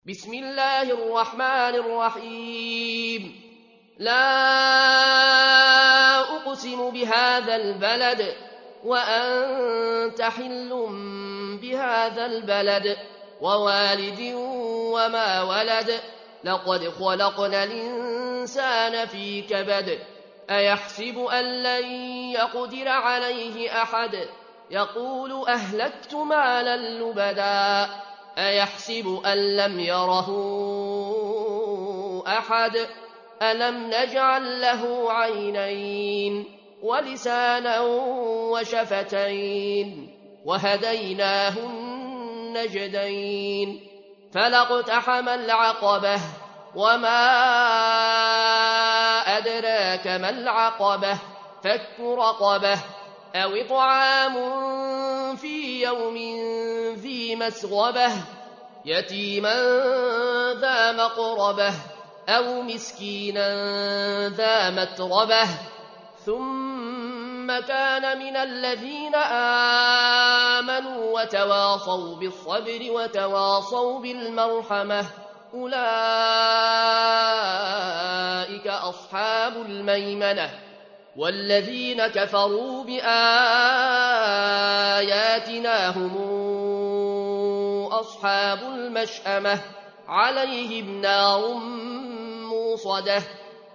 بسم الله الرحمن الرحيم لا أقسم بهذا البلد وأنت حل بهذا البلد ووالد وما ولد لقد خلقنا الإنسان في كبد أيحسب أن لن يقدر عليه أحد يقول أهلكت مالا لبدا أيحسب أن لم يره أحد ألم نجعل له عينين ولسانا وشفتين وهديناه النجدين فلاقتحم العقبة وما أدراك ما العقبة فك رقبة أو إطعام في يوم ذي مسغبة يتيما ذا مقربة أو مسكينا ذا متربة ثم كان من الذين آمنوا وتواصوا بالصبر وتواصوا بالمرحمة أولئك أصحاب الميمنة والذين كفروا بآياتنا هم أصحاب المشأمة عليهم نار موصدة